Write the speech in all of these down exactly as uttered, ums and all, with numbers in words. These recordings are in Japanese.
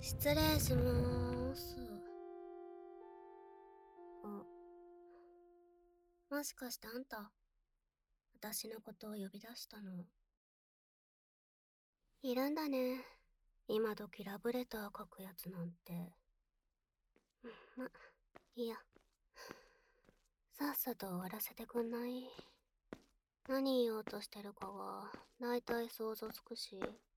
失礼しまーす。あ、もしかしてあんた、私のことを呼び出したの？いるんだね。今時ラブレター書くやつなんて。ま、いいや。さっさと終わらせてくんない？何言おうとしてるかは、だいたい想像つくし。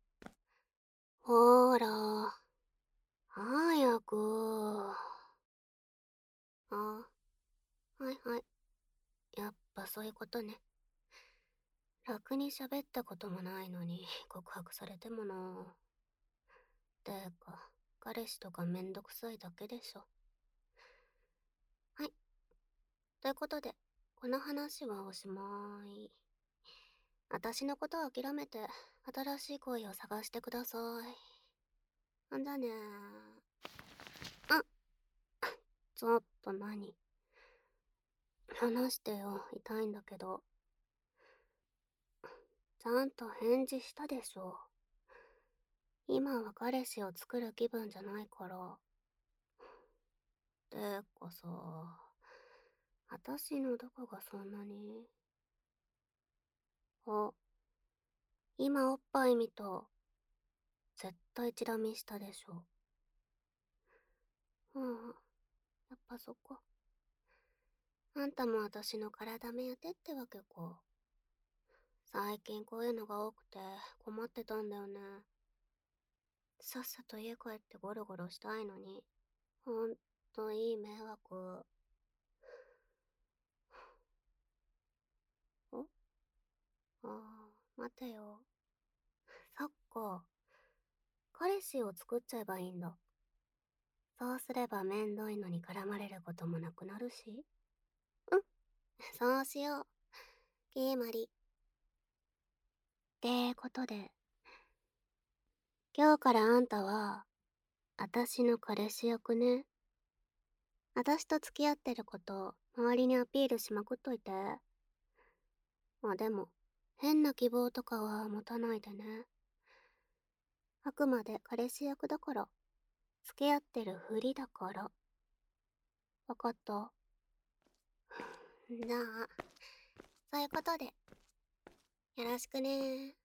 ほーら、早く。あ、はいはい。やっぱそういうことね。楽に喋ったこともないのに告白されてもな。てか、彼氏とかめんどくさいだけでしょ。はい。ということで、この話はおしまい。私のことを諦めて、新しい恋を探してください。んじゃねー。あ、ちょっと何？話してよ、痛いんだけど。ちゃんと返事したでしょ。今は彼氏を作る気分じゃないから。てかさ、私のどこがそんなに？あ、今おっぱい見た。絶対チラ見したでしょ。うん、やっぱそこ。あんたも私の体目当てってわけか。最近こういうのが多くて困ってたんだよね。さっさと家帰ってゴロゴロしたいのに。ほんといい迷惑。お、あー、待てよ。そっか。彼氏を作っちゃえばいいんだ。そうすればめんどいのに絡まれることもなくなるし。うん、そうしよう。決まり。ってことで、今日からあんたは、あたしの彼氏役ね。あたしと付き合ってることを周りにアピールしまくっといて。まあでも、変な希望とかは持たないでね。あくまで彼氏役だから。付き合ってるふりだから。わかった？じゃあ、そういうことで、よろしくね。